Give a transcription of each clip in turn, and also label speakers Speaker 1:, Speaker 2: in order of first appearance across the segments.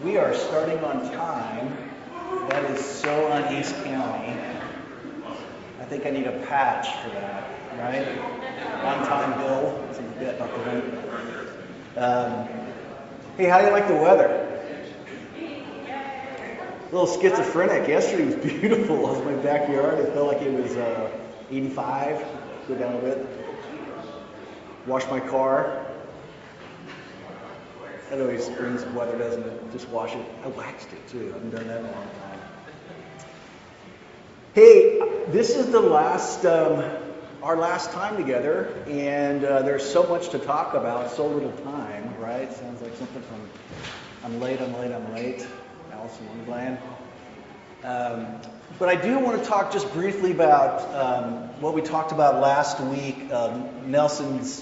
Speaker 1: We are starting on time. That is so un-East County. I think I need a patch for that, right? On time, Bill. It's a bit up the road. Hey, how do you like the weather? A little schizophrenic. Yesterday was beautiful. I was in my backyard. It felt like it was 85. Go down a bit. Wash my car. That always brings weather, doesn't it? Just wash it. I waxed it too. I haven't done that in a long time. Hey, this is the last, our last time together, and there's so much to talk about, so little time, right? Sounds like something from I'm late. Alice in Wonderland. But I do want to talk just briefly about what we talked about last week, Nelson's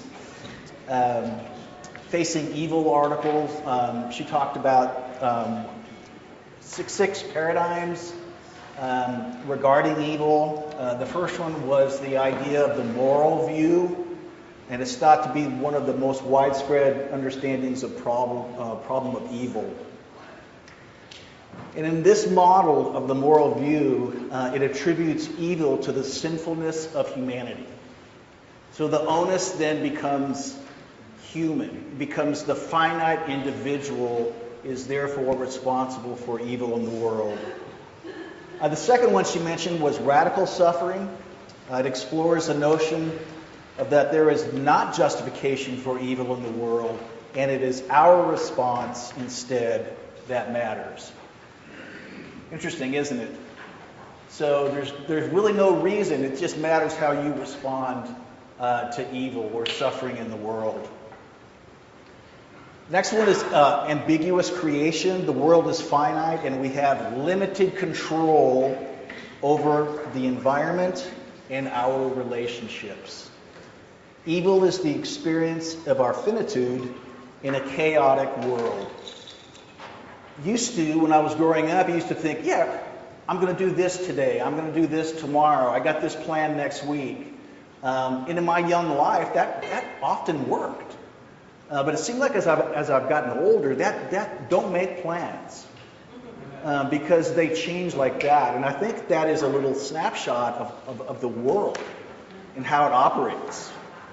Speaker 1: Facing Evil articles. She talked about six paradigms regarding evil. The first one was the idea of the moral view, and it's thought to be one of the most widespread understandings of problem of evil. And in this model of the moral view, it attributes evil to the sinfulness of humanity. So the onus then becomes human, becomes the finite individual is therefore responsible for evil in the world. The second one she mentioned was radical suffering. It explores the notion of that there is not justification for evil in the world, and it is our response instead that matters. Interesting, isn't it? So there's really no reason. It just matters how you respond to evil or suffering in the world. Next one is ambiguous creation. The world is finite, and we have limited control over the environment and our relationships. Evil is the experience of our finitude in a chaotic world. When I was growing up, I used to think, I'm going to do this today. I'm going to do this tomorrow. I got this plan next week. And in my young life, that often worked. But it seemed like as I've gotten older, that don't make plans because they change like that. And I think that is a little snapshot of the world and how it operates.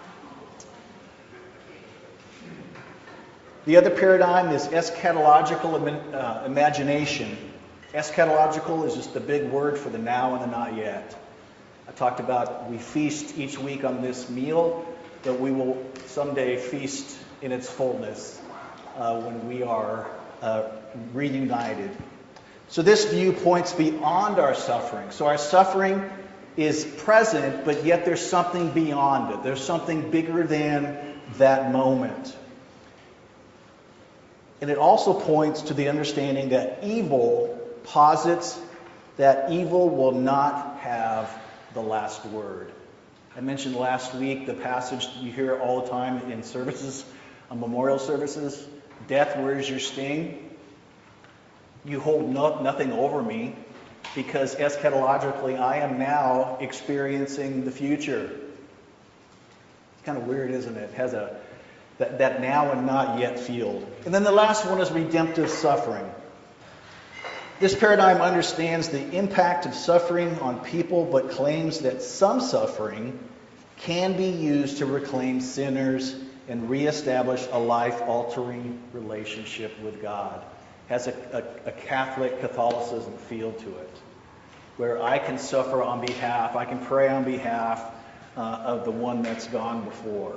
Speaker 1: The other paradigm is eschatological imagination. Eschatological is just the big word for the now and the not yet. I talked about we feast each week on this meal, but we will someday feast in its fullness when we are reunited. So this view points beyond our suffering. So our suffering is present, but yet there's something beyond it. There's something bigger than that moment. And it also points to the understanding that evil posits that evil will not have the last word. I mentioned last week the passage you hear all the time in services, memorial services. Death, where's your sting? You hold nothing over me because eschatologically I am now experiencing the future. It's kind of weird, isn't it? It has that now and not yet feel. And then the last one is redemptive suffering. This paradigm understands the impact of suffering on people, but claims that some suffering can be used to reclaim sinners and reestablish a life-altering relationship with God. It has a Catholicism feel to it, where I can suffer on behalf, I can pray on behalf of the one that's gone before.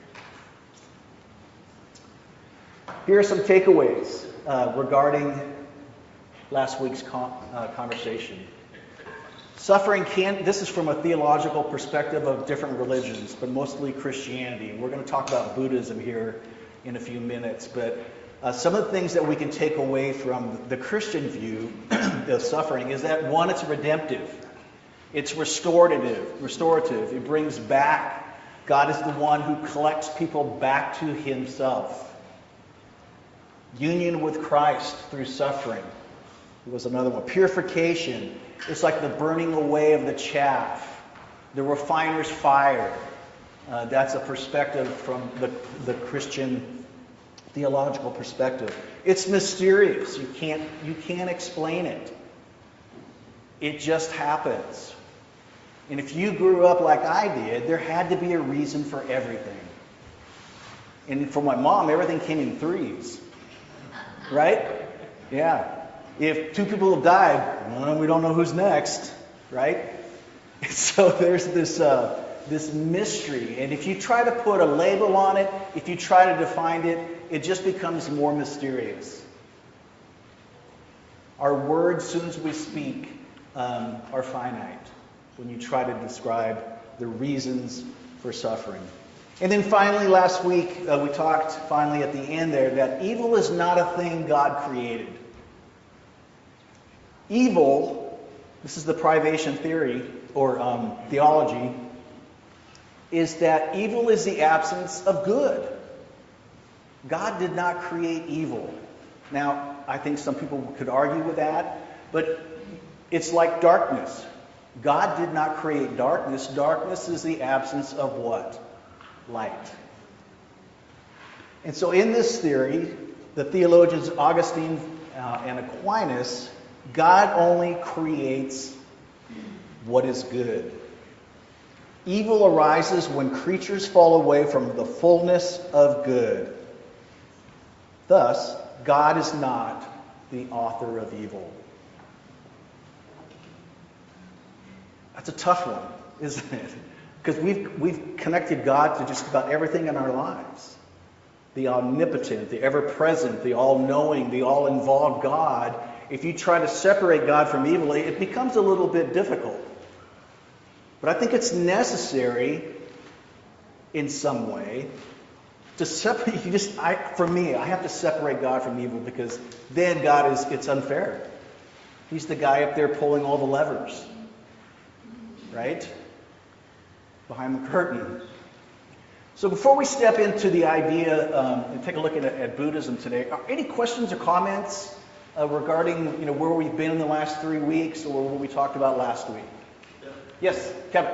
Speaker 1: Here are some takeaways regarding last week's conversation. Suffering this is from a theological perspective of different religions, but mostly Christianity. We're going to talk about Buddhism here in a few minutes, but some of the things that we can take away from the Christian view of suffering is that, one, it's redemptive. It's restorative. It brings back. God is the one who collects people back to himself. Union with Christ through suffering was another one. Purification. It's like the burning away of the chaff, the refiner's fire. That's a perspective from the Christian theological perspective. It's mysterious. You can't explain it. It just happens. And if you grew up like I did, there had to be a reason for everything. And for my mom, everything came in threes. Right? Yeah. If two people have died, well, we don't know who's next. Right? So there's this mystery. And if you try to put a label on it, if you try to define it, it just becomes more mysterious. Our words, as soon as we speak, are finite when you try to describe the reasons for suffering. And then finally, last week, we talked finally at the end there that evil is not a thing God created. Evil, this is the privation theory or theology, is that evil is the absence of good. God did not create evil. Now, I think some people could argue with that, but it's like darkness. God did not create darkness. Darkness is the absence of what? Light. And so in this theory, the theologians Augustine and Aquinas, God only creates what is good. Evil arises when creatures fall away from the fullness of good. Thus, God is not the author of evil. That's a tough one, isn't it? Because we've connected God to just about everything in our lives. The omnipotent, the ever-present, the all-knowing, the all-involved God. If you try to separate God from evil, it becomes a little bit difficult. But I think it's necessary in some way to separate. For me, I have to separate God from evil because then it's unfair. He's the guy up there pulling all the levers. Right? Behind the curtain. So before we step into the idea and take a look at Buddhism today, are any questions or comments regarding where we've been in the last 3 weeks or what we talked about last week? Yeah. Yes, Kevin.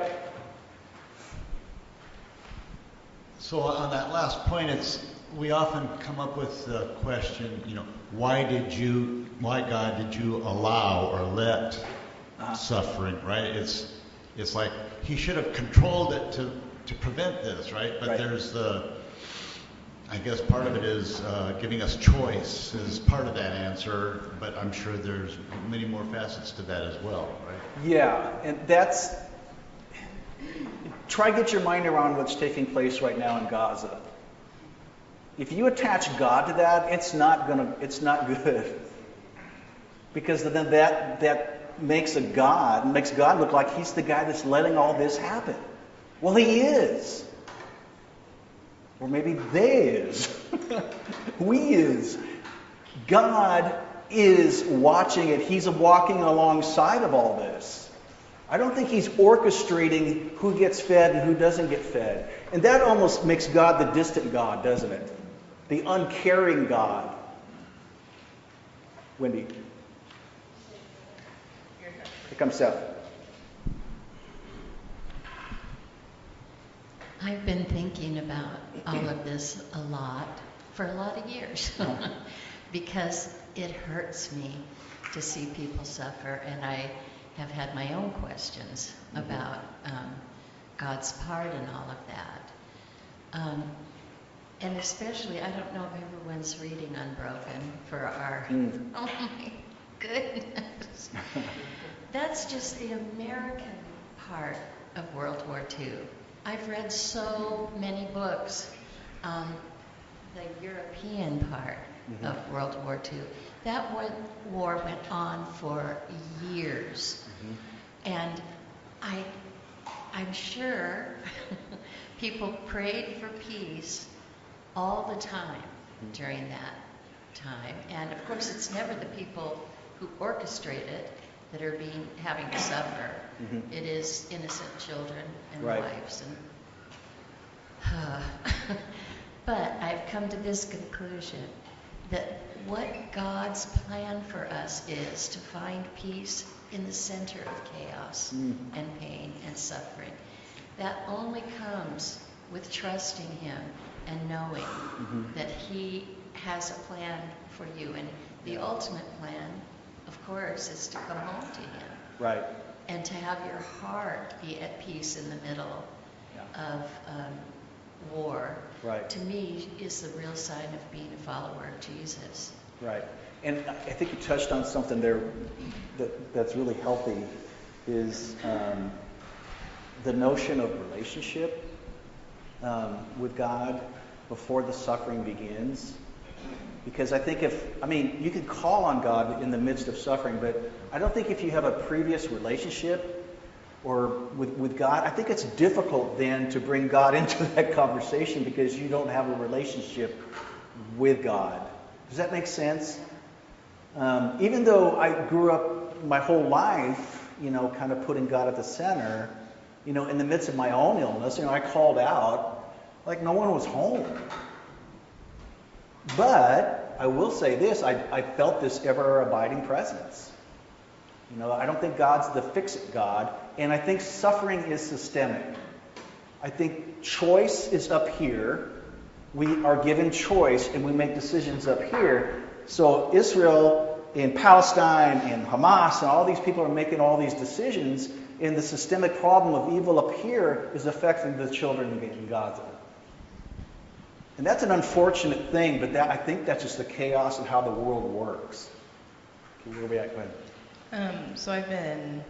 Speaker 2: So on that last point, we often come up with the question, why God did you allow or let suffering, right? It's like he should have controlled it to prevent this, right? But there's I guess part of it is giving us choice is part of that answer, but I'm sure there's many more facets to that as well, right?
Speaker 1: Yeah, and try to get your mind around what's taking place right now in Gaza. If you attach God to that, it's not good. Because then that makes God look like he's the guy that's letting all this happen. Well, he is. Or maybe they is. We is. God is watching it. He's walking alongside of all this. I don't think he's orchestrating who gets fed and who doesn't get fed. And that almost makes God the distant God, doesn't it? The uncaring God. Wendy. Here comes Seth.
Speaker 3: I've been thinking about all of this a lot for a lot of years because it hurts me to see people suffer, and I have had my own questions about God's part in all of that. And especially, I don't know if everyone's reading Unbroken for our... Oh my goodness. That's just the American part of World War II. I've read so many books on the European part of World War II. That war went on for years. And I'm sure people prayed for peace all the time during that time. And of course, it's never the people who orchestrate it that are having to suffer. It is innocent children and wives. But I've come to this conclusion that what God's plan for us is to find peace in the center of chaos and pain and suffering. That only comes with trusting him and knowing that he has a plan for you. And the ultimate plan, of course, is to come home to him.
Speaker 1: Right.
Speaker 3: And to have your heart be at peace in the middle of war,
Speaker 1: Right.
Speaker 3: to me, is the real sign of being a follower of Jesus.
Speaker 1: Right. And I think you touched on something there that's really healthy, is the notion of relationship with God before the suffering begins. Because I think you can call on God in the midst of suffering, but I don't think if you have a previous relationship or with God, I think it's difficult then to bring God into that conversation because you don't have a relationship with God. Does that make sense? Even though I grew up my whole life, kind of putting God at the center, in the midst of my own illness, I called out like no one was home. But I will say this, I felt this ever-abiding presence. I don't think God's the fix-it God, and I think suffering is systemic. I think choice is up here. We are given choice, and we make decisions up here. So Israel and Palestine and Hamas and all these people are making all these decisions, and the systemic problem of evil up here is affecting the children in Gaza. And that's an unfortunate thing, but I think that's just the chaos of how the world works. Okay, where are we at? Go ahead.
Speaker 4: So I've been,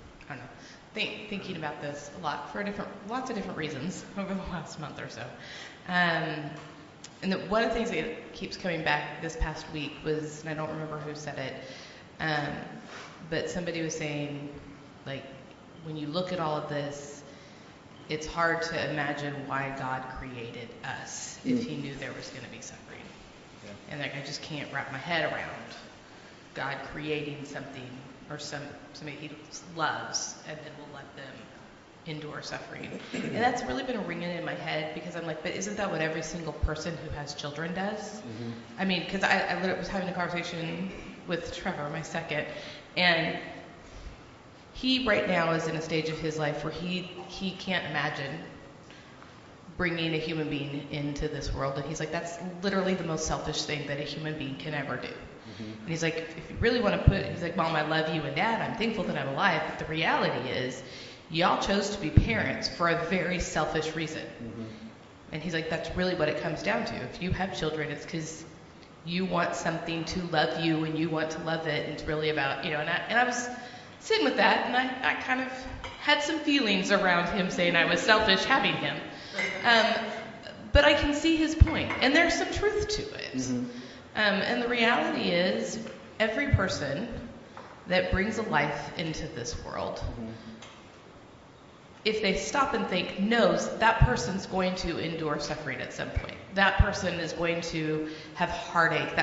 Speaker 4: thinking about this a lot for lots of different reasons over the last month or so. And one of the things that keeps coming back this past week was, and I don't remember who said it, but somebody was saying, like, when you look at all of this, it's hard to imagine why God created us if he knew there was going to be suffering. Yeah. And I just can't wrap my head around God creating something or somebody he loves and then will let them endure suffering. And that's really been ringing in my head because I'm like, but isn't that what every single person who has children does? Mm-hmm. I mean, because I literally was having a conversation with Trevor, my second, and he right now is in a stage of his life where he can't imagine bringing a human being into this world. And he's like, that's literally the most selfish thing that a human being can ever do. Mm-hmm. And he's like, if you really want to he's like, Mom, I love you and Dad, I'm thankful that I'm alive. But the reality is, y'all chose to be parents for a very selfish reason. Mm-hmm. And he's like, that's really what it comes down to. If you have children, it's because you want something to love you and you want to love it. And it's really about, and I was sitting with that, and I kind of had some feelings around him saying I was selfish having him. But I can see his point, and there's some truth to it. Mm-hmm. And the reality is, every person that brings a life into this world, mm-hmm. if they stop and think, knows that person's going to endure suffering at some point. That person is going to have heartache.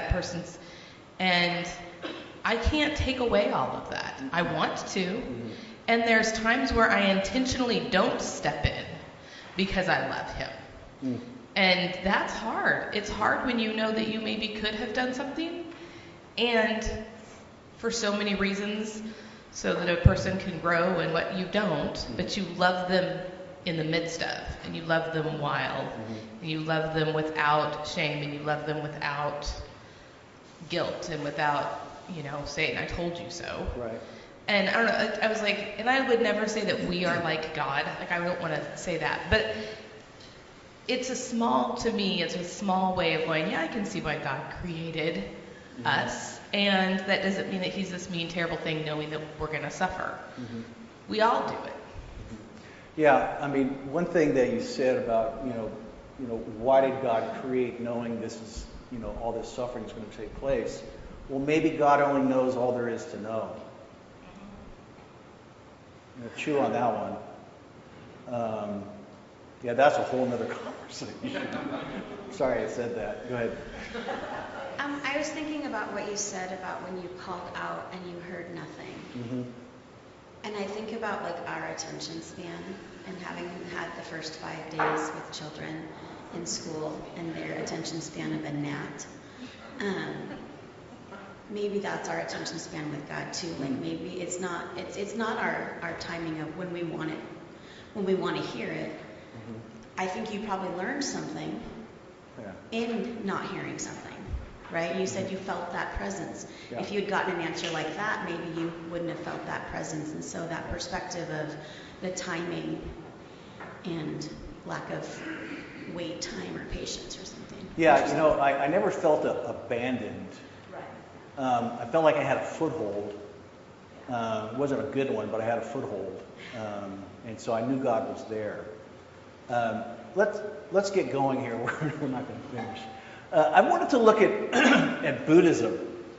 Speaker 4: And I can't take away all of that. I want to. Mm-hmm. And there's times where I intentionally don't step in because I love him. Mm. And that's hard. It's hard when you know that you maybe could have done something, and for so many reasons, so that a person can grow and what you don't, but you love them in the midst of, and you love them while, and you love them without shame, and you love them without guilt, and without, saying, I told you so. Right. And I don't know, I was like, and I would never say that we are like God. Like, I don't want to say that. But it's a small way of going, yeah, I can see why God created us. And that doesn't mean that he's this mean, terrible thing knowing that we're going to suffer. Mm-hmm. We all do it.
Speaker 1: Yeah, I mean, one thing that you said about, why did God create knowing this is, all this suffering is going to take place? Well, maybe God only knows all there is to know. Chew on that one. Yeah, that's a whole nother conversation. Sorry I said that. Go ahead.
Speaker 5: I was thinking about what you said about when you called out and you heard nothing. Mm-hmm. And I think about our attention span and having had the first 5 days with children in school and their attention span of a gnat. Maybe that's our attention span with God too. Maybe it's not our timing of when we want to hear it. Mm-hmm. I think you probably learned something in not hearing something. right? You said you felt that presence.
Speaker 1: Yeah.
Speaker 5: If you had gotten an answer like that, maybe you wouldn't have felt that presence. And so that perspective of the timing and lack of wait time or patience or something.
Speaker 1: Yeah, you know, I never felt abandoned.
Speaker 5: Right.
Speaker 1: I felt like I had a foothold. It wasn't a good one, but I had a foothold. And so I knew God was there. Let's get going here. We're not going to finish. I wanted to look at at Buddhism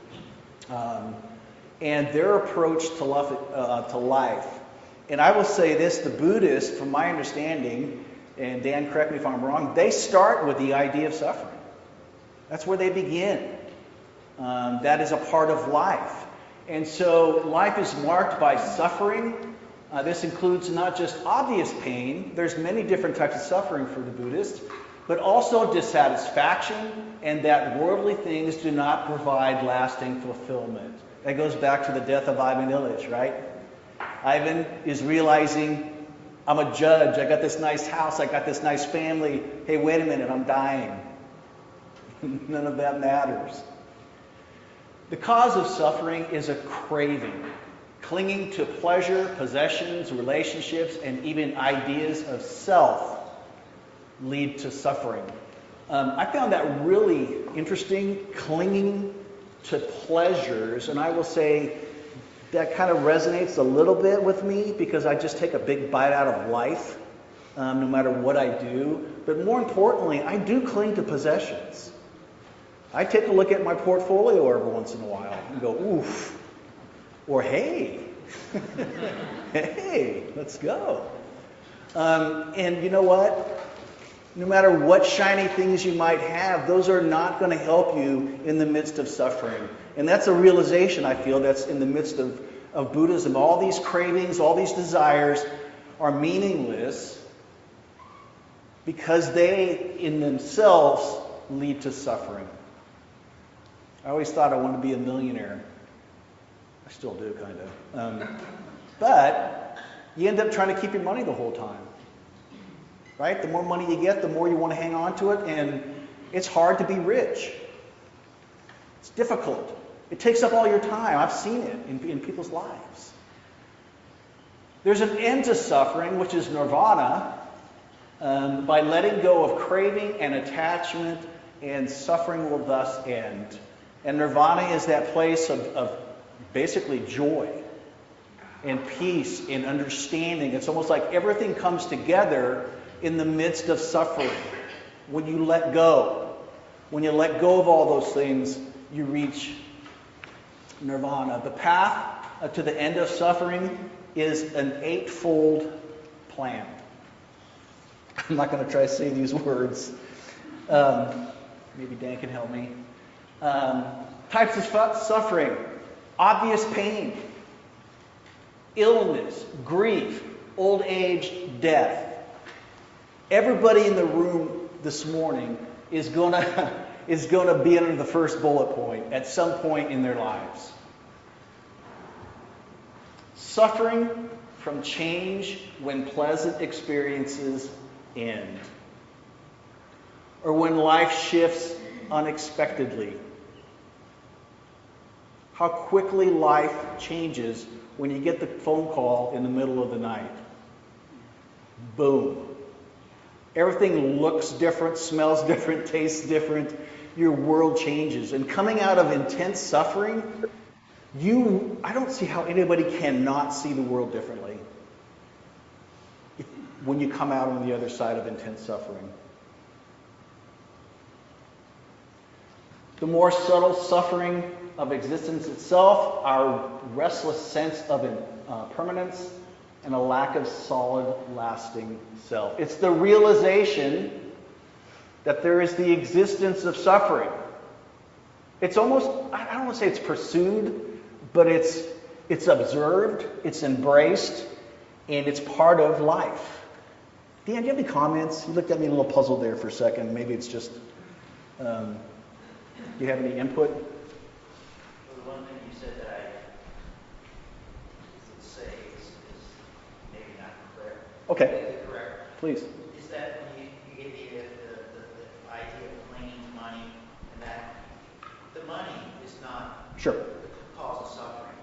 Speaker 1: and their approach to life. And I will say this, the Buddhists, from my understanding, and Dan, correct me if I'm wrong, they start with the idea of suffering. That's where they begin. That is a part of life. And so life is marked by suffering. This includes not just obvious pain. There's many different types of suffering for the Buddhists, but also dissatisfaction and that worldly things do not provide lasting fulfillment. That goes back to the death of Ivan Illich, right? Ivan is realizing, I'm a judge, I got this nice house, I got this nice family. Hey, wait a minute, I'm dying. None of that matters. The cause of suffering is a craving, clinging to pleasure, possessions, relationships, and even ideas of self lead to suffering. I found that really interesting, clinging to pleasures, and I will say that kind of resonates a little bit with me because I just take a big bite out of life, no matter what I do. But more importantly, I do cling to possessions. I take a look at my portfolio every once in a while and go, oof, or hey, hey, let's go. And you know what? No matter what shiny things you might have, those are not going to help you in the midst of suffering. And that's a realization, I feel, that's in the midst of Buddhism. All these cravings, all these desires are meaningless because they, in themselves, lead to suffering. I always thought I wanted to be a millionaire. I still do, kind of. But you end up trying to keep your money the whole time. Right? The more money you get, the more you want to hang on to it, and it's hard to be rich. It's difficult. It takes up all your time. I've seen it in people's lives. There's an end to suffering, which is nirvana, by letting go of craving and attachment, and suffering will thus end. And nirvana is that place of basically joy and peace and understanding. It's almost like everything comes together in the midst of suffering. When you let go. When you let go of all those things, you reach nirvana. The path to the end of suffering is an eightfold plan. I'm not going to try to say these words. Maybe Dan can help me. Types of suffering. Obvious pain. Illness. Grief. Old age. Death. Everybody in the room this morning is going to be under the first bullet point at some point in their lives. Suffering from change when pleasant experiences end. Or when life shifts unexpectedly. How quickly life changes when you get the phone call in the middle of the night. Boom. Everything looks different, smells different, tastes different. Your world changes. And coming out of intense suffering, I don't see how anybody cannot see the world differently when you come out on the other side of intense suffering. The more subtle suffering of existence itself, our restless sense of permanence, and a lack of solid, lasting self. It's the realization that there is the existence of suffering. It's almost, I don't want to say it's pursued, but it's observed, it's embraced, and it's part of life. Dan, do you have any comments? You looked at me a little puzzled there for a second. Maybe it's just, do you have any input?
Speaker 6: Well, the one thing you said that I would say is maybe not correct.
Speaker 1: Okay.
Speaker 6: Is it correct?
Speaker 1: Please.
Speaker 6: Is that when you get the idea of clinging to money and that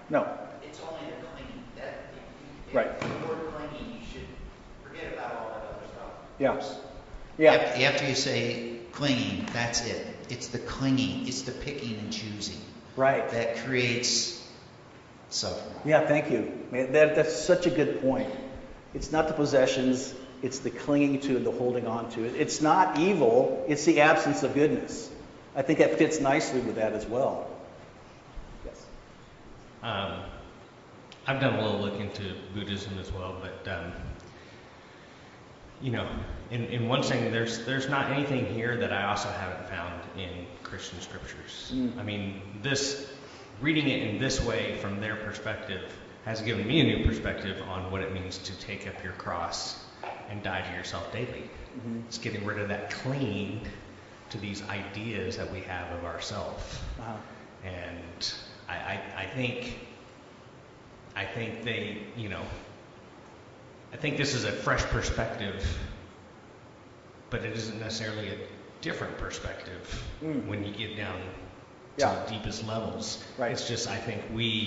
Speaker 1: No.
Speaker 6: It's only the clinging.
Speaker 1: Right.
Speaker 6: The word clinging, you should forget about all that other stuff.
Speaker 1: Yeah. Yeah.
Speaker 7: After you say clinging, that's it. It's the clinging. It's the picking and choosing.
Speaker 1: Right.
Speaker 7: That creates suffering.
Speaker 1: Yeah, thank you. Man, that's such a good point. It's not the possessions, it's the clinging to and the holding on to. It's not evil, it's the absence of goodness. I think that fits nicely with that as well. Yes.
Speaker 8: I've done a little look into Buddhism as well, but in one thing, there's not anything here that I also haven't found in Christian scriptures. I mean, reading it in this way from their perspective has given me a new perspective on what it means to take up your cross and die to yourself daily.
Speaker 1: Mm-hmm.
Speaker 8: It's getting rid of that clinging to these ideas that we have of ourselves.
Speaker 1: Uh-huh.
Speaker 8: And I think they, I think this is a fresh perspective, but it isn't necessarily a different perspective when you get down to the deepest levels.
Speaker 1: Right.
Speaker 8: It's just, I think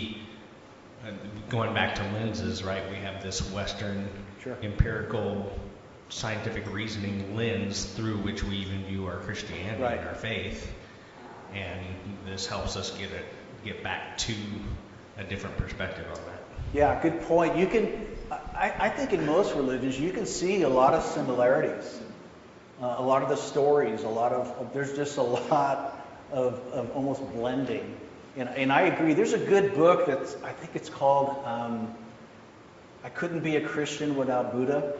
Speaker 8: going back to lenses, right? We have this Western empirical scientific reasoning lens through which we even view our Christianity and our faith, and this helps us get back to a different perspective on that.
Speaker 1: Yeah, good point. I think in most religions you can see a lot of similarities, a lot of the stories, there's just a lot of almost blending. And I agree. There's a good book I think it's called I Couldn't Be a Christian Without Buddha.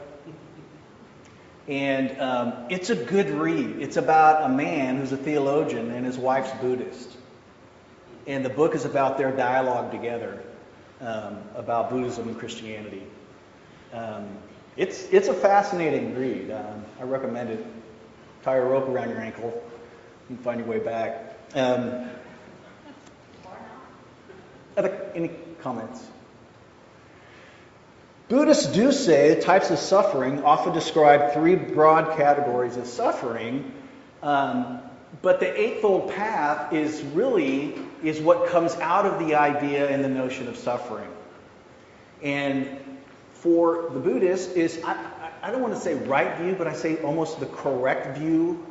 Speaker 1: And it's a good read. It's about a man who's a theologian and his wife's Buddhist. And the book is about their dialogue together about Buddhism and Christianity. It's a fascinating read. I recommend it. Tie a rope around your ankle. You can find your way back. Any comments? Buddhists do say types of suffering often describe three broad categories of suffering, but the Eightfold Path is what comes out of the idea and the notion of suffering. And for the Buddhists is, I don't want to say right view, but I say almost the correct view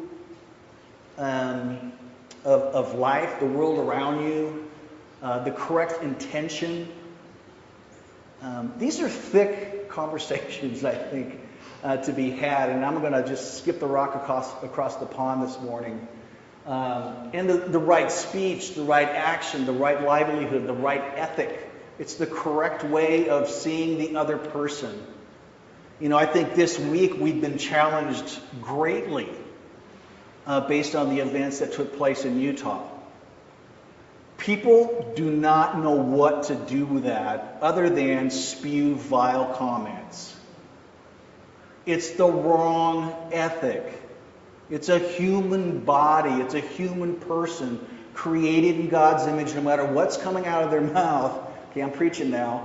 Speaker 1: of life, the world around you, the correct intention. These are thick conversations, I think, to be had, and I'm going to just skip the rock across the pond this morning. And the right speech, the right action, the right livelihood, the right ethic. It's the correct way of seeing the other person. I think this week we've been challenged greatly based on the events that took place in Utah. People do not know what to do with that other than spew vile comments. It's the wrong ethic. It's a human body. It's a human person created in God's image, no matter what's coming out of their mouth. Okay, I'm preaching now.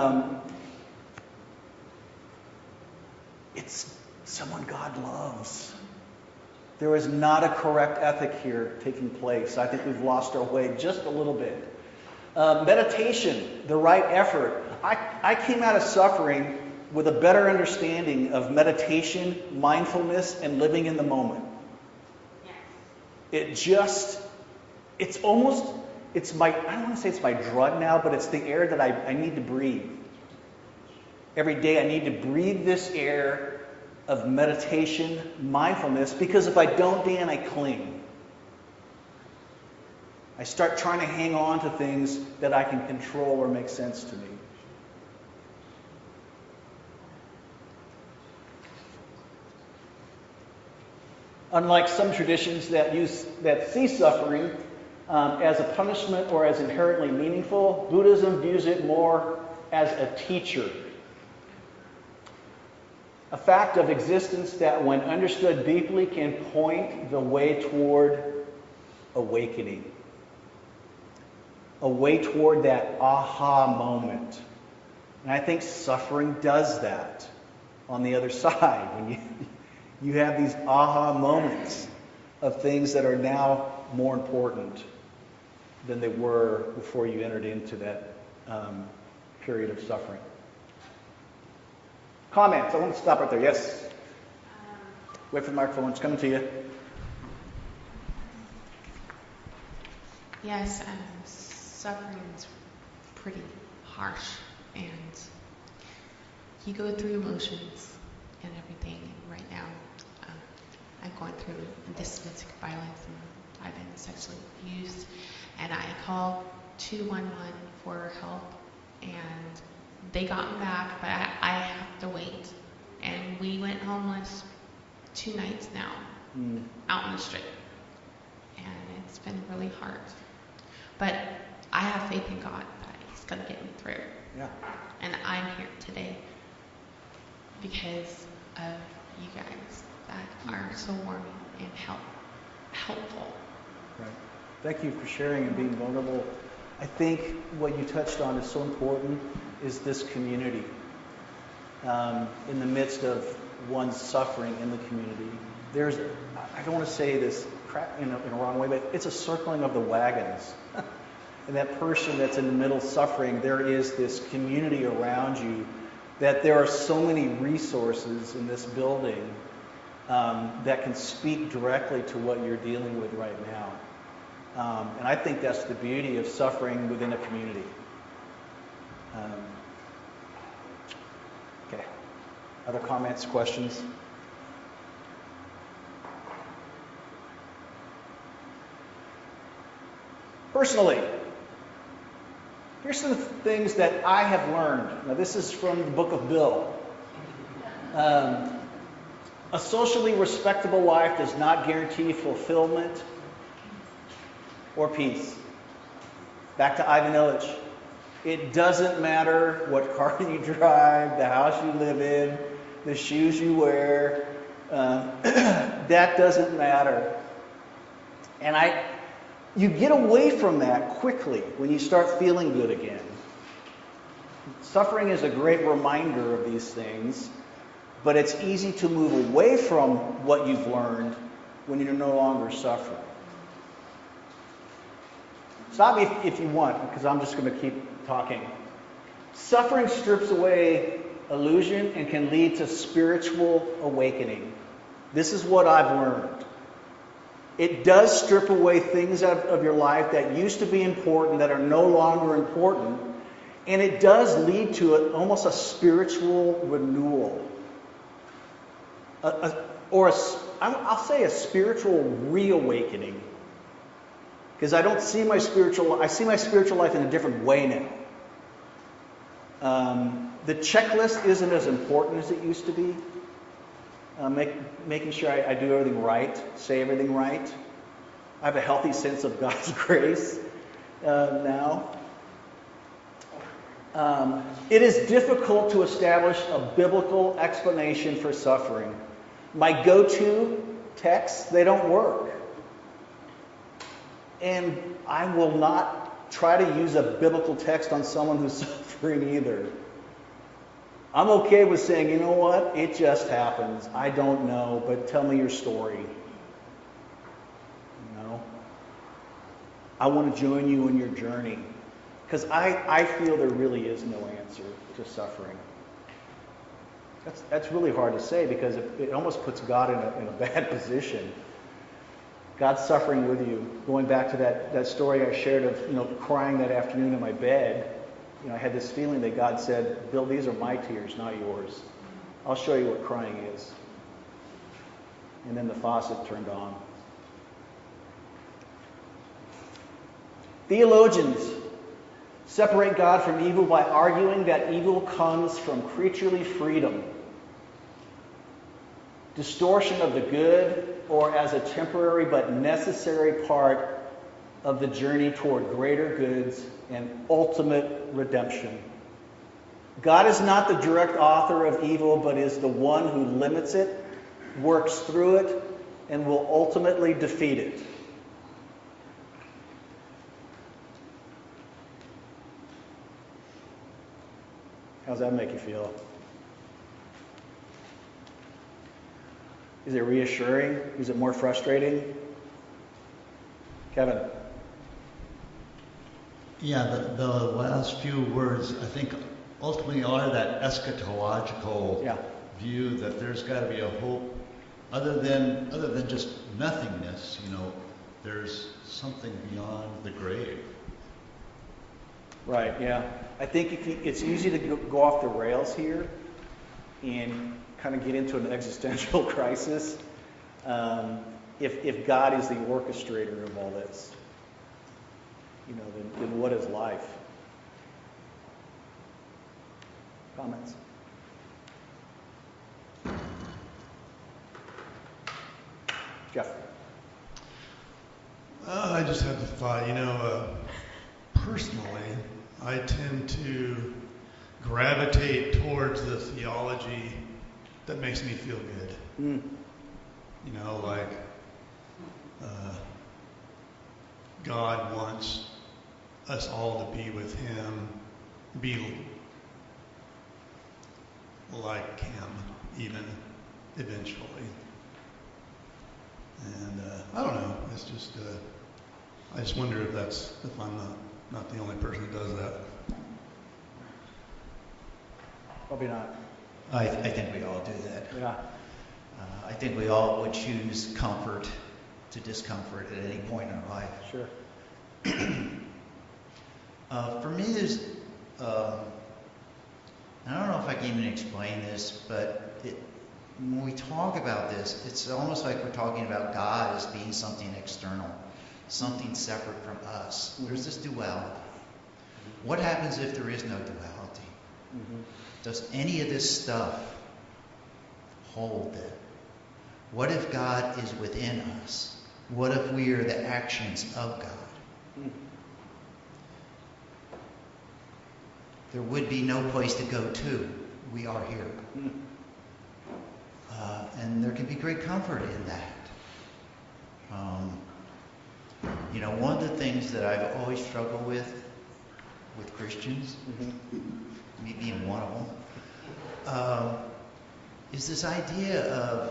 Speaker 1: It's someone God loves. There is not a correct ethic here taking place. I think we've lost our way just a little bit. Meditation, the right effort. I came out of suffering with a better understanding of meditation, mindfulness, and living in the moment. It's I don't want to say it's my drug now, but it's the air that I need to breathe. Every day I need to breathe this air of meditation, mindfulness, because if I don't, Dan, I cling. I start trying to hang on to things that I can control or make sense to me. Unlike some traditions that see suffering as a punishment or as inherently meaningful, Buddhism views it more as a teacher. A fact of existence that, when understood deeply, can point the way toward awakening. A way toward that aha moment. And I think suffering does that on the other side. When you have these aha moments of things that are now more important than they were before you entered into that period of suffering. Comments? I want to stop right there. Yes? Wait for the microphone. It's coming to you.
Speaker 9: Yes, suffering is pretty harsh, and you go through emotions and everything. And right now, I'm going through this domestic violence, and I've been sexually abused, and I called 211 for help, and they got me back, but I have to wait. And we went homeless 2 nights now, out in the street, and it's been really hard. But I have faith in God that He's going to get me through.
Speaker 1: Yeah.
Speaker 9: And I'm here today because of you guys that are so warming and helpful.
Speaker 1: Right. Thank you for sharing and being vulnerable. I think what you touched on is so important, is this community. In the midst of one's suffering in the community, I don't want to say this in a wrong way, but it's a circling of the wagons. And that person that's in the middle suffering, there is this community around you, that there are so many resources in this building that can speak directly to what you're dealing with right now. And I think that's the beauty of suffering within a community. Okay. Other comments, questions? Personally, here's some things that I have learned. Now, this is from the book of Bill. A socially respectable life does not guarantee fulfillment or peace. Back to Ivan Illich. It doesn't matter what car you drive, the house you live in, the shoes you wear. That doesn't matter. And you get away from that quickly when you start feeling good again. Suffering is a great reminder of these things, but it's easy to move away from what you've learned when you're no longer suffering. Stop me if you want, because I'm just going to keep talking. Suffering strips away illusion and can lead to spiritual awakening. This is what I've learned. It does strip away things of your life that used to be important that are no longer important. And it does lead to almost a spiritual renewal. I'll say a spiritual reawakening. Because I see my spiritual life in a different way now. The checklist isn't as important as it used to be. Making sure I do everything right, say everything right. I have a healthy sense of God's grace now. It is difficult to establish a biblical explanation for suffering. My go-to texts, they don't work. And I will not try to use a biblical text on someone who's suffering either. I'm okay with saying, you know what? It just happens. I don't know, but tell me your story. You know? I want to join you in your journey. Because I feel there really is no answer to suffering. That's really hard to say because it almost puts God in a bad position. God's suffering with you. Going back to that story I shared of crying that afternoon in my bed. I had this feeling that God said, Bill, these are my tears, not yours. I'll show you what crying is. And then the faucet turned on. Theologians separate God from evil by arguing that evil comes from creaturely freedom, distortion of the good, or as a temporary but necessary part of the journey toward greater goods and ultimate redemption. God is not the direct author of evil, but is the one who limits it, works through it, and will ultimately defeat it. How's that make you feel? Is it reassuring? Is it more frustrating? Kevin?
Speaker 2: Yeah, the last few words, I think, ultimately are that eschatological view that there's got to be a hope other than just nothingness. There's something beyond the grave.
Speaker 1: Right, yeah. I think it's easy to go off the rails here and kind of get into an existential crisis if God is the orchestrator of all this. Then what is life? Comments? Jeff?
Speaker 10: I just had the thought, personally, I tend to gravitate towards the theology that makes me feel good. Like God wants us all to be with Him, be like Him, even eventually. And I don't know. It's just I just wonder if I'm not the only person who does that.
Speaker 1: Probably not.
Speaker 7: I think we all do that.
Speaker 1: Yeah.
Speaker 7: I think we all would choose comfort to discomfort at any point in our life.
Speaker 1: Sure.
Speaker 7: For me, there's I don't know if I can even explain this, but when we talk about this, it's almost like we're talking about God as being something external, something separate from us. There's this duality. What happens if there is no duality? Does any of this stuff hold then? What if God is within us? What if we are the actions of God? There would be no place to go to. We are here. And there can be great comfort in that. One of the things that I've always struggled with Christians, me being one of them, is this idea of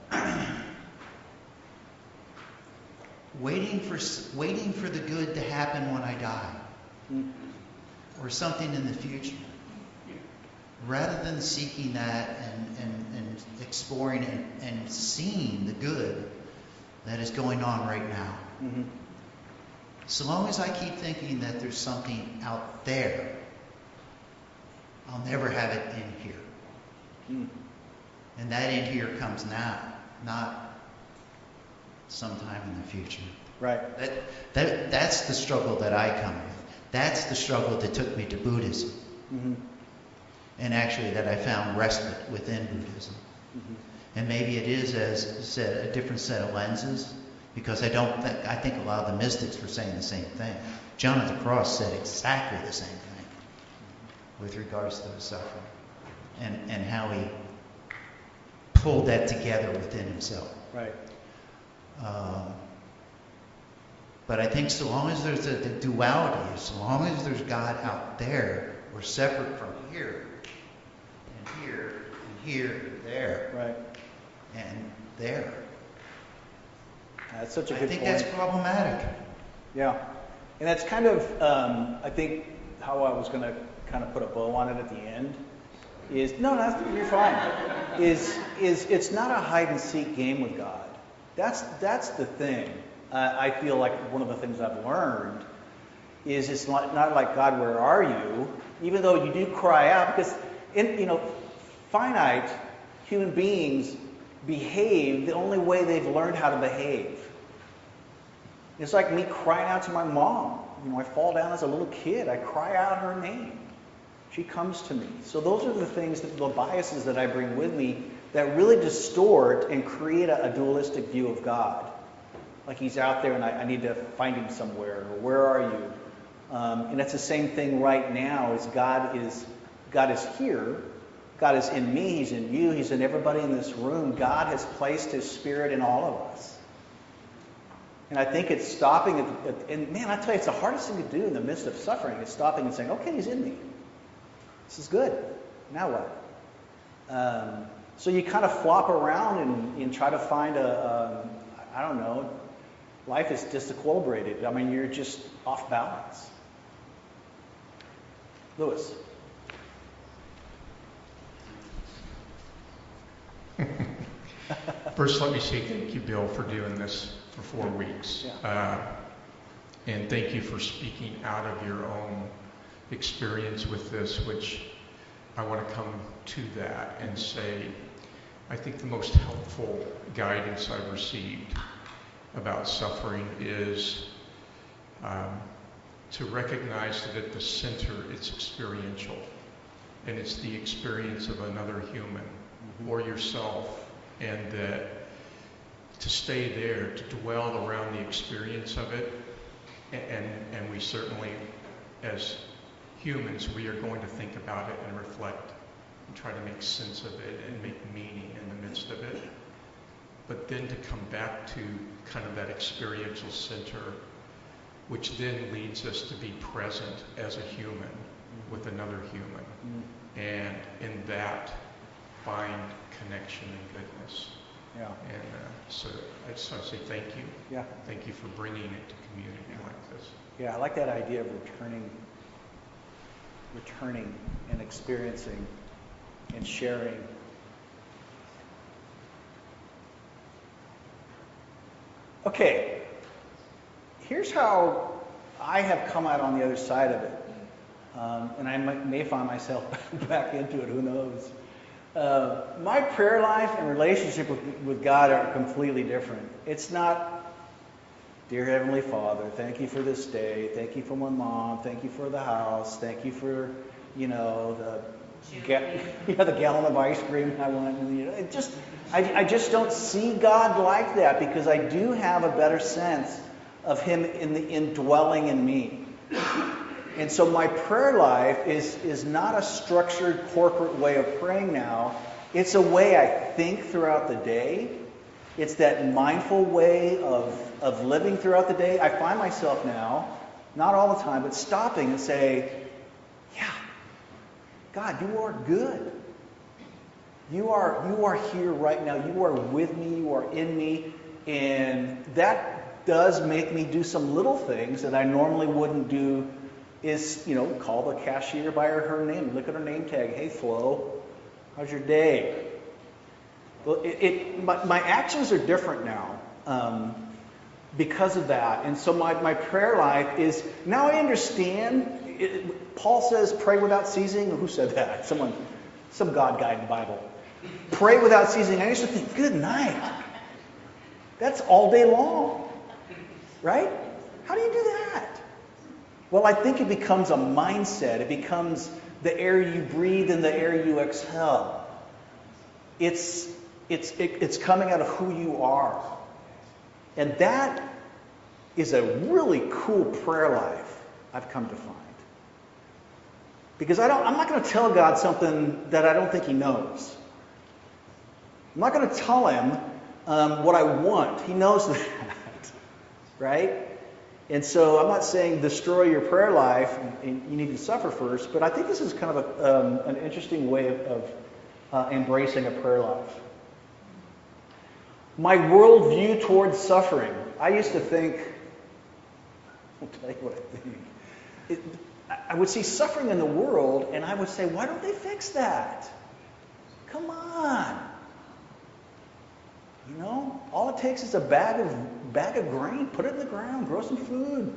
Speaker 7: waiting for the good to happen when I die, or something in the future, rather than seeking that and exploring and seeing the good that is going on right now. So long as I keep thinking that there's something out there, I'll never have it in here. And that in here comes now, not sometime in the future.
Speaker 1: Right.
Speaker 7: That's the struggle that I come with. That's the struggle that took me to Buddhism. And actually that I found respite within Buddhism. And maybe it is, as said, a different set of lenses, because I think a lot of the mystics were saying the same thing. John of the Cross said exactly the same thing with regards to the suffering and how he pulled that together within himself.
Speaker 1: Right.
Speaker 7: But I think so long as there's the duality, so long as there's God out there, we're separate from here, and here, and here, and there.
Speaker 1: Right.
Speaker 7: And there.
Speaker 1: That's such a good point.
Speaker 7: I think that's problematic.
Speaker 1: Yeah. And that's kind of, I think, how I was going to kind of put a bow on it at the end is, you're fine, is it's not a hide and seek game with God. That's the thing. I feel like one of the things I've learned is it's not like, God, where are you? Even though you do cry out, because finite human beings behave the only way they've learned how to behave. It's like me crying out to my mom. I fall down as a little kid. I cry out her name. She comes to me. So those are the things, the biases that I bring with me that really distort and create a dualistic view of God. Like he's out there and I need to find him somewhere. Or where are you? And that's the same thing right now. Is God is here. God is in me. He's in you. He's in everybody in this room. God has placed His Spirit in all of us. And I think it's stopping. And man, I tell you, it's the hardest thing to do in the midst of suffering. Is stopping and saying, "Okay, He's in me. This is good. Now what?" So you kind of flop around and try to find I don't know. Life is disequilibrated. I mean, you're just off balance. Lewis.
Speaker 11: First, let me say thank you, Bill, for doing this for 4 weeks. And thank you for speaking out of your own experience with this, which I want to come to that and say, I think the most helpful guidance I've received about suffering is to recognize that at the center it's experiential, and it's the experience of another human or yourself, and that to stay there, to dwell around the experience of it, and we certainly, as humans, we are going to think about it and reflect and try to make sense of it and make meaning in the midst of it. But then to come back to kind of that experiential center, which then leads us to be present as a human with another human. And in that, find connection and goodness.
Speaker 1: Yeah.
Speaker 11: And so I just want to say thank you.
Speaker 1: Yeah.
Speaker 11: Thank you for bringing it to community like this.
Speaker 1: Yeah, I like that idea of returning and experiencing and sharing. Okay, here's how I have come out on the other side of it. And I may find myself back into it, who knows. My prayer life and relationship with God are completely different. It's not, dear Heavenly Father, thank you for this day. Thank you for my mom. Thank you for the house. Thank you for, the gallon of ice cream I want. I just don't see God like that, because I do have a better sense of Him indwelling in me. And so my prayer life is not a structured corporate way of praying now. It's a way I think throughout the day. It's that mindful way of living throughout the day. I find myself now, not all the time, but stopping and say, yeah, God, you are good. You are here right now. You are with me. You are in me. And that does make me do some little things that I normally wouldn't do. Is, call the cashier by her name. Look at her name tag. Hey, Flo, how's your day? Well, my actions are different now because of that. And so my prayer life is, now I understand. Paul says, pray without ceasing. Who said that? Some God guy in the Bible. Pray without ceasing. I used to think, good night. That's all day long. Right? How do you do that? Well, I think it becomes a mindset. It becomes the air you breathe and the air you exhale. It's coming out of who you are. And that is a really cool prayer life, I've come to find. Because I'm not going to tell God something that I don't think He knows. I'm not going to tell Him what I want. He knows that. Right? And so I'm not saying destroy your prayer life and you need to suffer first, but I think this is kind of an interesting way of embracing a prayer life. My worldview towards suffering. I used to think, I'll tell you what I think. I would see suffering in the world and I would say, why don't they fix that? Come on. All it takes is a bag of grain, put it in the ground, grow some food.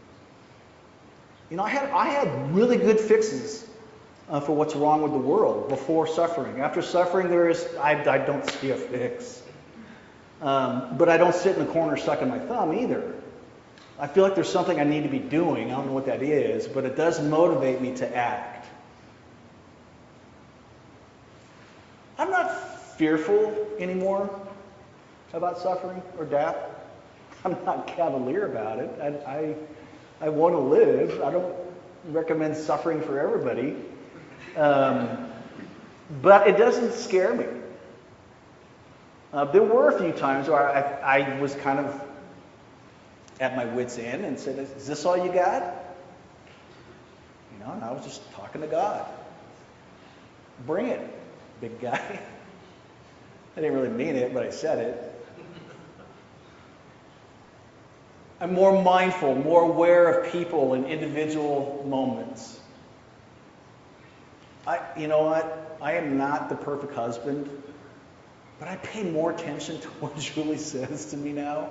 Speaker 1: I had really good fixes for what's wrong with the world before suffering. After suffering, I don't see a fix. But I don't sit in the corner sucking my thumb either. I feel like there's something I need to be doing. I don't know what that is, but it does motivate me to act. I'm not fearful anymore about suffering or death. I'm not cavalier about it. I want to live. I don't recommend suffering for everybody. But it doesn't scare me. There were a few times where I was kind of at my wit's end and said, is this all you got? And I was just talking to God. Bring it, big guy. I didn't really mean it, but I said it. I'm more mindful, more aware of people in individual moments. You know what? I am not the perfect husband, but I pay more attention to what Julie says to me now.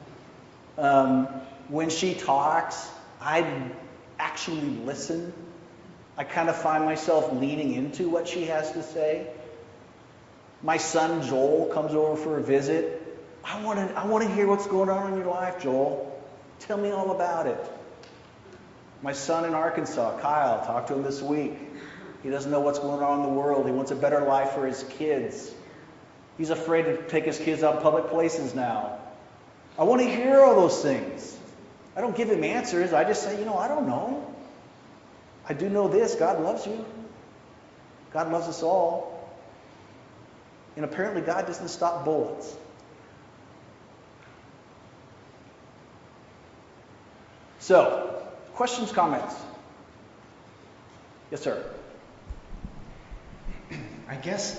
Speaker 1: When she talks, I actually listen. I kind of find myself leaning into what she has to say. My son Joel comes over for a visit. I want to hear what's going on in your life, Joel. Tell me all about it. My son in Arkansas, Kyle, talked to him this week. He doesn't know what's going on in the world. He wants a better life for his kids. He's afraid to take his kids out in public places now. I want to hear all those things. I don't give him answers. I just say, I don't know. I do know this. God loves you. God loves us all. And apparently God doesn't stop bullets. So, questions, comments? Yes, sir.
Speaker 12: I guess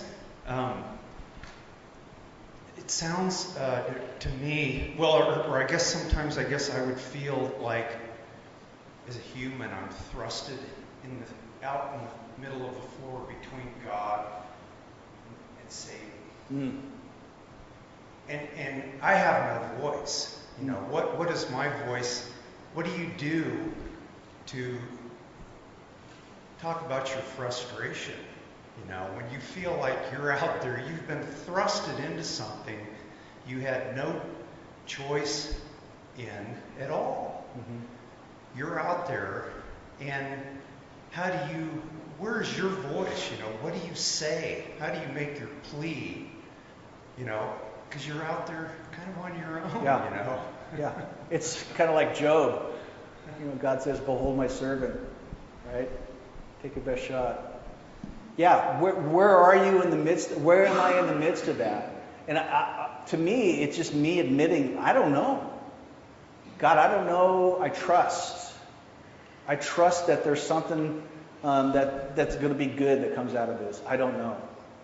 Speaker 12: it sounds to me, or I guess sometimes I would feel like as a human I'm thrusted out in the middle of the floor between God and Satan. And I have no voice. What is my voice? What do you do to talk about your frustration? When you feel like you're out there, you've been thrusted into something you had no choice in at all. You're out there, and where's your voice? What do you say? How do you make your plea? Because you're out there kind of on your own,
Speaker 1: Yeah. It's kind of like Job. God says, behold my servant, right? Take your best shot. Yeah, where are you in the midst? Where am I in the midst of that? And to me, it's just me admitting, I don't know. God, I don't know. I trust that there's something that's going to be good that comes out of this. I don't know.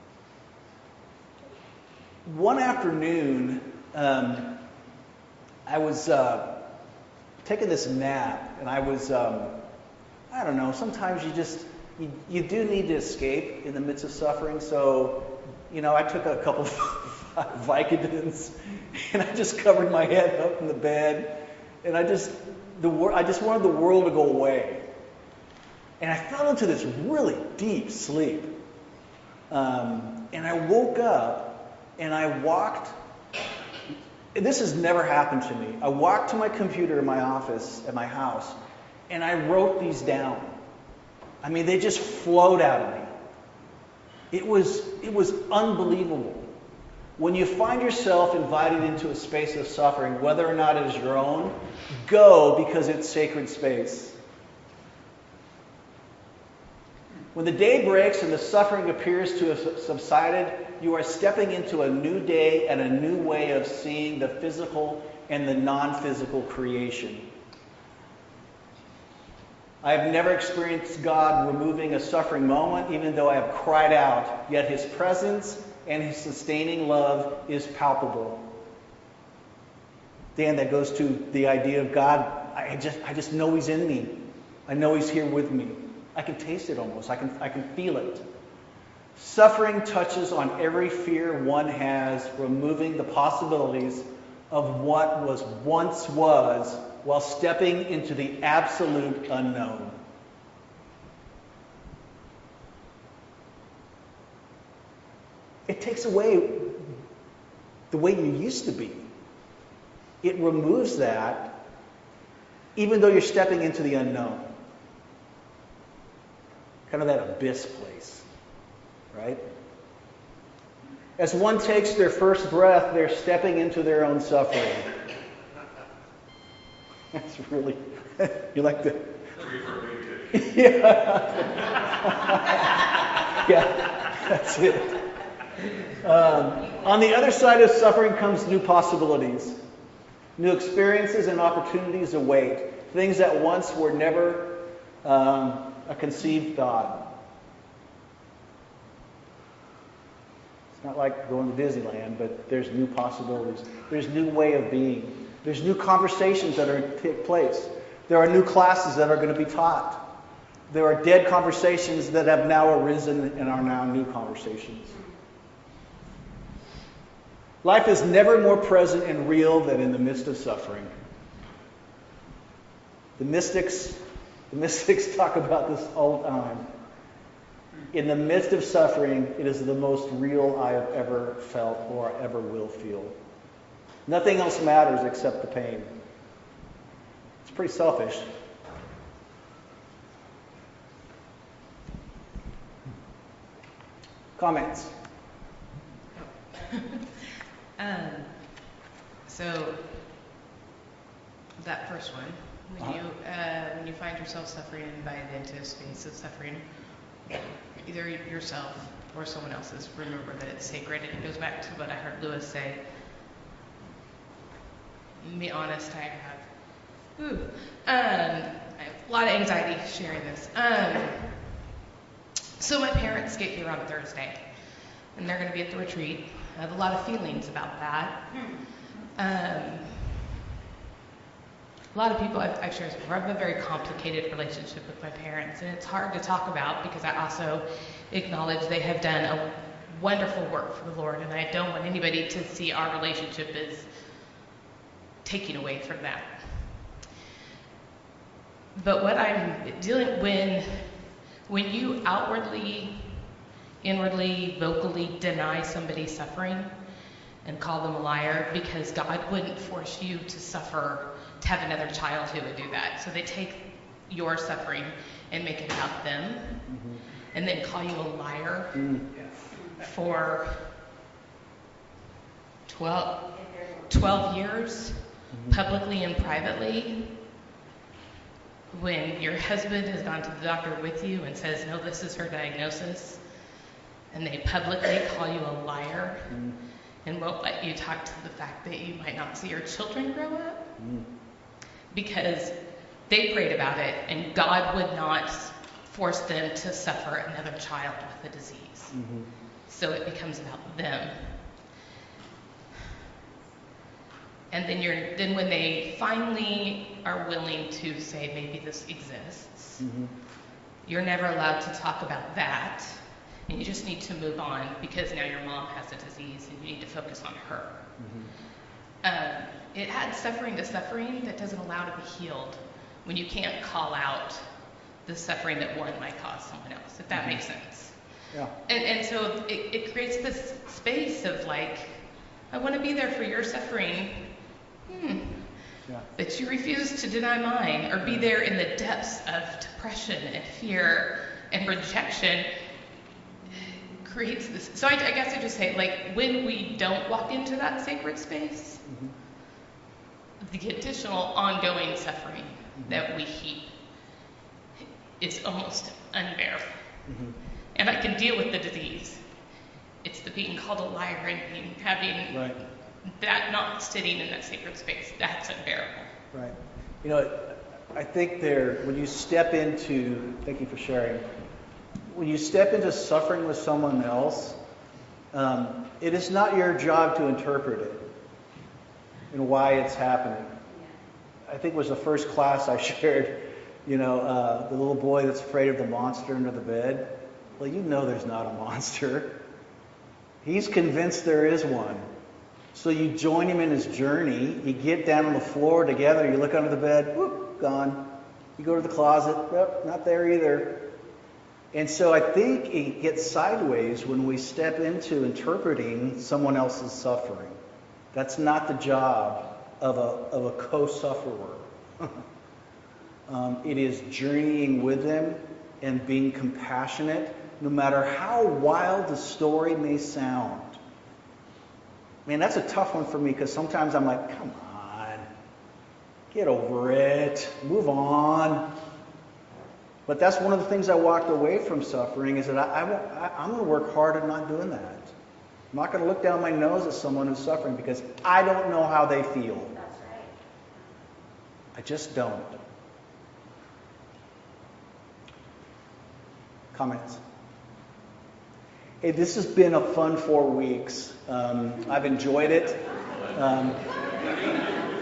Speaker 1: One afternoon, I was taking this nap, and I was, I don't know, sometimes you do need to escape in the midst of suffering. So, I took a couple of Vicodins, and I just covered my head up in the bed, and I just wanted the world to go away. And I fell into this really deep sleep. And I woke up, and I walked. This has never happened to me. I walked to my computer in my office at my house, and I wrote these down. I mean, they just flowed out of me. It was unbelievable. When you find yourself invited into a space of suffering, whether or not it is your own, go, because it's sacred space. When the day breaks and the suffering appears to have subsided, you are stepping into a new day and a new way of seeing the physical and the non-physical creation. I have never experienced God removing a suffering moment, even though I have cried out, yet His presence and His sustaining love is palpable. Dan, that goes to the idea of God. I just know He's in me. I know He's here with me. I can taste it almost. I can feel it. Suffering touches on every fear one has, removing the possibilities of what once was, while stepping into the absolute unknown. It takes away the way you used to be. It removes that, even though you're stepping into the unknown. Kind of that abyss place, right? As one takes their first breath, they're stepping into their own suffering. That's really, you like that? Yeah. Yeah, that's it. On the other side of suffering comes new possibilities. New experiences and opportunities await. Things that once were never a conceived thought. It's not like going to Disneyland, but there's new possibilities. There's new way of being. There's new conversations that are going to take place. There are new classes that are going to be taught. There are dead conversations that have now arisen and are now new conversations. Life is never more present and real than in the midst of suffering. The mystics talk about this all the time. In the midst of suffering, it is the most real I have ever felt or ever will feel. Nothing else matters except the pain. It's pretty selfish. Comments?
Speaker 4: So that first one, when you find yourself suffering and invited into a space of suffering, either yourself or someone else's, remember that it's sacred. And it goes back to what I heard Lewis say. To be honest, I have a lot of anxiety sharing this. So my parents get here on Thursday, and they're going to be at the retreat. I have a lot of feelings about that. A lot of people I've shared before. I have a very complicated relationship with my parents, and it's hard to talk about because I also acknowledge they have done a wonderful work for the Lord, and I don't want anybody to see our relationship as taking away from that. But what I'm dealing when you outwardly, inwardly, vocally deny somebody's suffering and call them a liar, because God wouldn't force you to suffer to have another child who would do that. So they take your suffering and make it about them, and then call you a liar for 12 years, publicly and privately, when your husband has gone to the doctor with you and says, no, this is her diagnosis, and they publicly call you a liar and won't let you talk to the fact that you might not see your children grow up because they prayed about it, and God would not force them to suffer another child with a disease. So it becomes about them. And then when they finally are willing to say, maybe this exists, you're never allowed to talk about that, and you just need to move on because now your mom has a disease and you need to focus on her. It adds suffering to suffering that doesn't allow to be healed when you can't call out the suffering that one might cause someone else, if that makes sense.
Speaker 1: Yeah.
Speaker 4: And so it creates this space of like, I want to be there for your suffering, but you refuse to deny mine, or be there in the depths of depression and fear and rejection. Creates this. So I guess I just say, like, when we don't walk into that sacred space, the additional ongoing suffering that we heap is almost unbearable. And I can deal with the disease. It's the being called a liar and having that not sitting in that sacred space. That's unbearable.
Speaker 1: Right. You know, I think when you step into, thank you for sharing, when you step into suffering with someone else, it is not your job to interpret it and why it's happening. I think it was the first class I shared, the little boy that's afraid of the monster under the bed. Well, you know there's not a monster. He's convinced there is one. So you join him in his journey. You get down on the floor together. You look under the bed. Whoop, gone. You go to the closet. Yep, not there either. And so I think it gets sideways when we step into interpreting someone else's suffering. That's not the job of a co-sufferer. It is journeying with them and being compassionate, no matter how wild the story may sound. Man, that's a tough one for me, because sometimes I'm like, come on, get over it, move on. But that's one of the things I walked away from suffering, is that I'm going to work hard at not doing that. I'm not going to look down my nose at someone who's suffering, because I don't know how they feel.
Speaker 5: That's right.
Speaker 1: I just don't. Comments? Hey, this has been a fun 4 weeks. I've enjoyed it.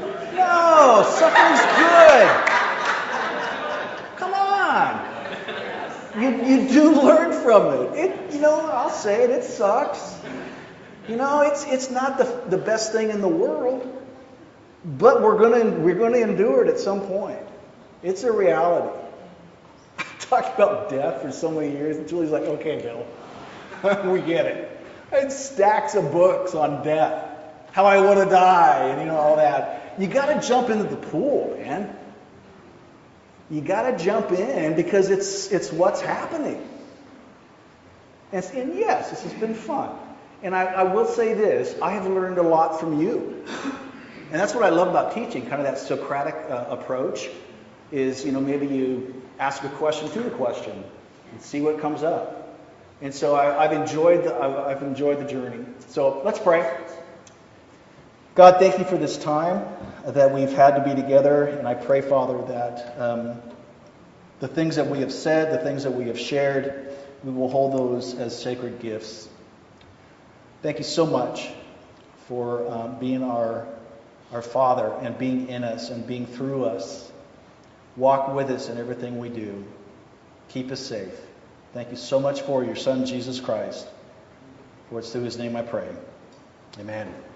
Speaker 1: No, suffering's good. Come on. You do learn from it. I'll say it sucks. It's not the best thing in the world, but we're gonna endure it at some point. It's a reality. I talked about death for so many years, and Julie's like, "Okay, Bill, we get it." I had stacks of books on death, how I want to die, and all that. You got to jump into the pool, man. You got to jump in because it's what's happening. And yes, this has been fun. And I will say this, I have learned a lot from you. And that's what I love about teaching, kind of that Socratic approach, is, maybe you ask a question through the question and see what comes up. And so I've enjoyed the journey. So let's pray. God, thank you for this time that we've had to be together. And I pray, Father, that the things that we have said, the things that we have shared, we will hold those as sacred gifts. Thank you so much for being our Father and being in us and being through us. Walk with us in everything we do. Keep us safe. Thank you so much for your Son, Jesus Christ. For it's through his name I pray. Amen.